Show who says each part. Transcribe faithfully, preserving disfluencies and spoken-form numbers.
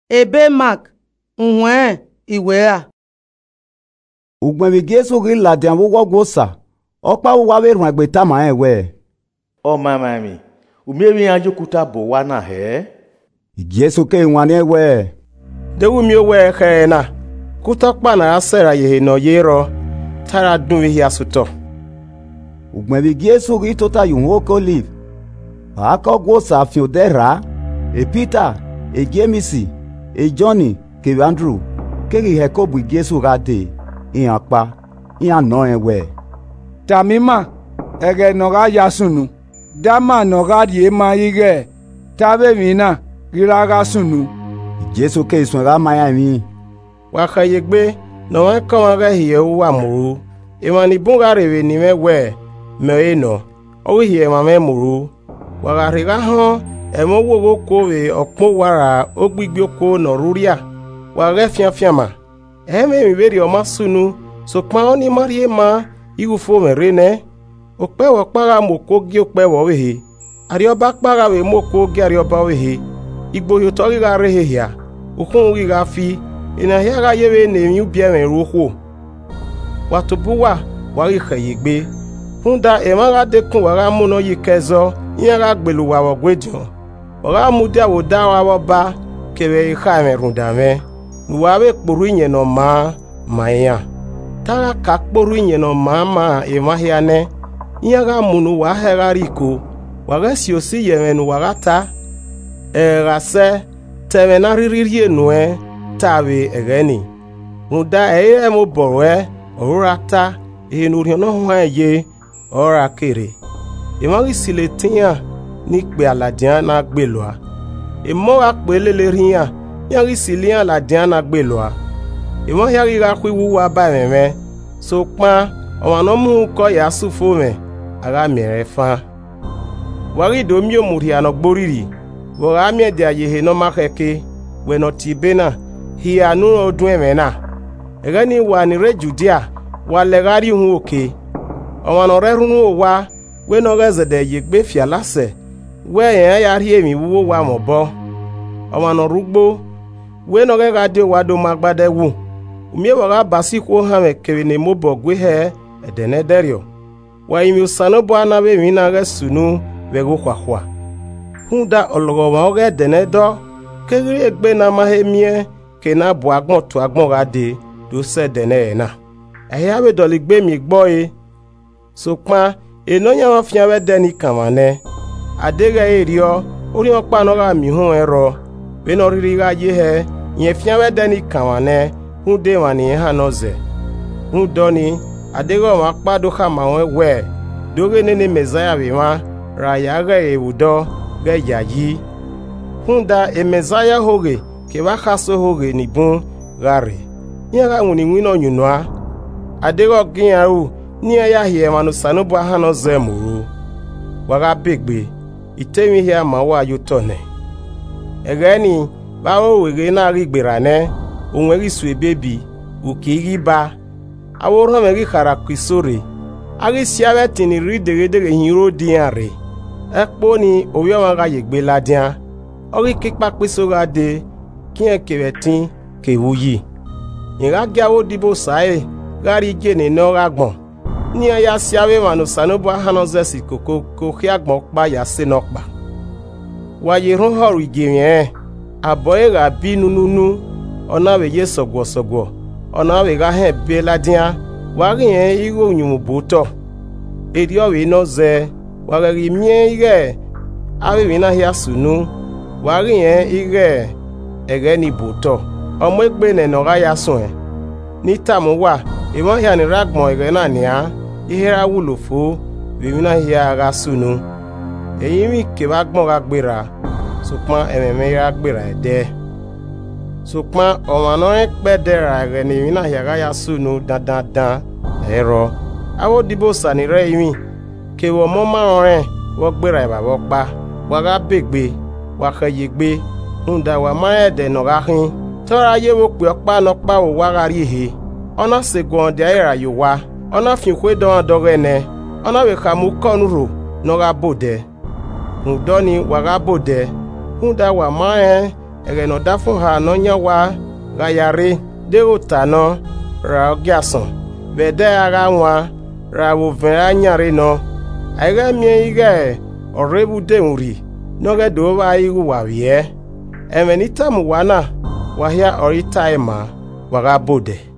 Speaker 1: ebe Mark unwe iwe a
Speaker 2: Ugbebi Jesu ri ladian wo gosa okpa wo we run agbeta ma ewe
Speaker 3: o mama mi umewi ajokuta bo wa na he
Speaker 2: Jesu ke nwan ewe
Speaker 4: de umi owe he na kutokpa na asera ye no yero tara dun wi asuto
Speaker 2: Ugbebi Jesu ri tota yun wo ko live aka gosa fi odera e Peter e Jemisi e Johnny ke Andrew ke ri he ko bu Jesu ga de iyan pa iyan no ewe
Speaker 5: tamima ege noga yasunu dama noga die ma ige tabe mina giraga sunu
Speaker 2: Jesu ke sun ra ma ya mi
Speaker 4: wa khayegbe no wa ko wa ga hiye wa muru e ma ni bunga rewe ni mewe me eno o hiye ma me muru wa ga riga ho e mo wo wo ko we opo wara ogbigbe ko no ruria wa ga fian fian ma e me mi beri o masunu so pa oni marie ma igu fo me rene o pe wo para mo ko gi o pe wo we ari oba para we mo ko gi ari oba we igbo yo to ga re he ya o kun wi ga fi ina ya ga ye we ne mi bia me ro ho wa to buwa wa ri khayegbe funda e ma ga de kun wa ga mu no yi kezo yin ga gbelu wa wo gwejon wa ga mu dia wo da wa wo ba kebe kha me run da me wa be poru yen no ma maya tara ka poru yen no ma ma e ma ya ne yin ga mu no wa he ga riko wa ga si o si ye me no wa ga ta e ga se teme na ririri enu e tawe egeni muda e mo boro e ora ta e no ri no ho ye ora kere e ma ri siletia ni pe aladian na gbeloa e mo ga pe lele rian yan ri silian aladian na gbeloa e mo ya ri ga ku wuwa ba meme so pa o no mu ko ya sufo me ara mere fa wari do mi o muri ano gboriri wo ga mi de aye no makeke we no tibena hi anu odun emena egani wa ni re Judea wa le gari hu oke o no re runu wa we no ga zede ye gbe fia lase we yan ya ri emi wo wa mo bo o no rugbo we no ga de wa do magbade wu umi wo ga basiko ha me kere ne mo bo gwe he edene derio wa imi usano bo ana be mi na ga sunu we go kwakwa hunda ologo wa oge dene do kegiri egbe na mahemie ke na bu agbon to agbon ga de do se dene na eya be do ligbe mi gbo e so pa eno nya wa fian we deni kamane adega erio ori won pa no ga mi hun ero we no riri ga ye he yen fian we deni kamane hunde wa ni ha no ze hundo ni adega ma pa do ka ma won we doge nene mezaya be ma ra ya ga e wudo ga yayi hunda e mezaya hoge ke wa khaso hoge ni bun gare nya ga nguni ngino nyunwa adego giyaru ni ya hie manu sanubu hano zemuru waga begbe itemi hia ma wa yutone egeni bawo wege na rigberane onweri su ebebi ukigi ba aworo megi khara kwisore agi siawe tini ridegedege hiro diare ekpo ni oyo ma ga yegbe ladian ori kipa kwisora de kien kewetin ke wuyi ira gawo dibo sae gari gene no ragbon ni aya siawe manu sanobo hanoze sikoko ko khiagbon pa ya senokpa wa yerun horu igeme aboye ga binununu ona we ye sogwo sogwo ona we ga he be ladian wa ri en iro nyumu boto eri owe no ze wa ri mie ire awe we na hia sunu wa ri en ire ege ni boto omo egbe ne no ga ya sun e ni tamu wa e won hia ni ragbon ire na ni a ihera wulo fo we mi na hia ga sunu eyin mi ke ba gbon ga gbera so pon ememe ya gbera ede so pon o ma no pe dera re ni mi na hia ga ya sunu dandan ero awo dibo sani re mi ke wo mo ma ren wo gbera e babo pa wa ga begbe wa khayegbe hunda wa ma ede no ga hin tora ye wo pe opa no pa wo wa ga ri he ona segon de era yo wa ona fin kwe don dogene ona we kamu konuro no ga bode hundoni wa ga bode hunda wa ma e ege no dafo ha no nyawa ga yare de otano ra giason be de aga nwa ra wo vera nyare no aga mie ige orebu de nri no ge do ba igu wa wie emenita mu wana wahia orita ema waga bode.